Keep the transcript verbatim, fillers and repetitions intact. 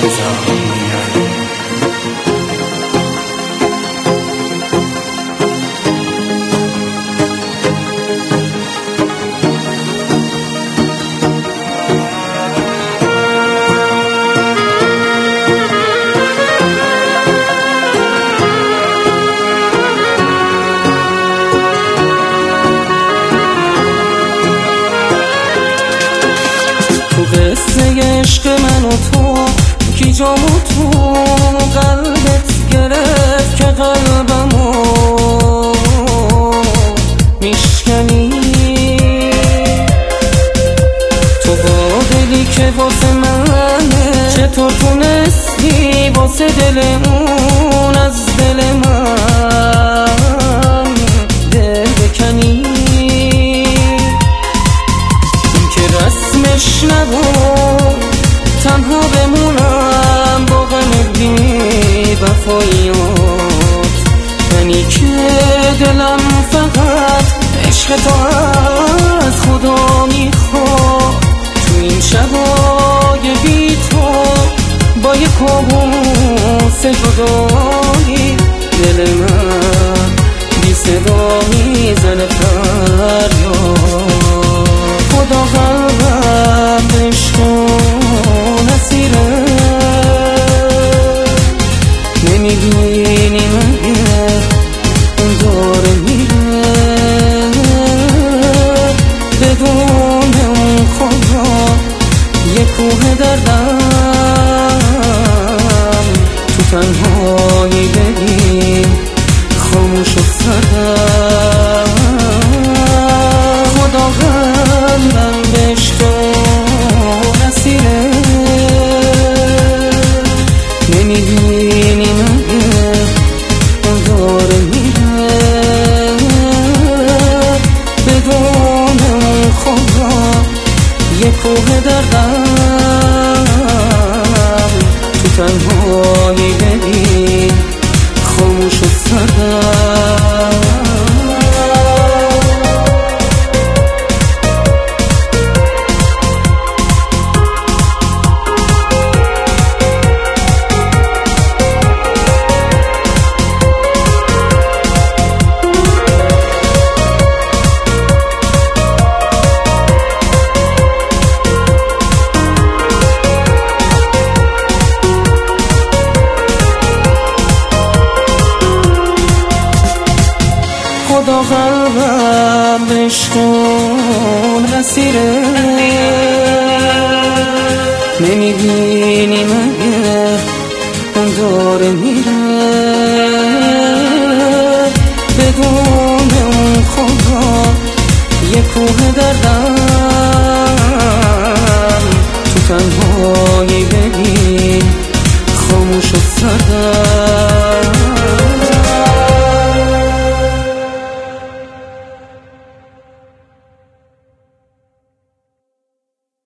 قصه عشق من و تو کی جامو تو قلبت گرفت که قلبمو میشکنی. تو با دلی که واسه منه چطور تونستی واسه دل اون از دل من دل بکنی. رسمش نبود تنها بمونم با غم بی وفاییات، منی که دلم فقط عشق تو از خدا میخواد. تو این شبای بی تو با یک کابوس جدایی دل من بی صدا میزنه فریاد. خدا قلبم عشق و نصیره، نمیبینی مگه اون داره میره بدون اون خدا یه کوه دردم تو تنهایی ببین خاموش و سردم. خدا قلبم به عشق و نصیره، نمیبینی مگه اون داره میره بدون اون خدا یه کوه دردم تو تنهایی ببین خاموش و سردم. خدا قلبم به عشق و نصیره، نمیبینی مگه اون داره میره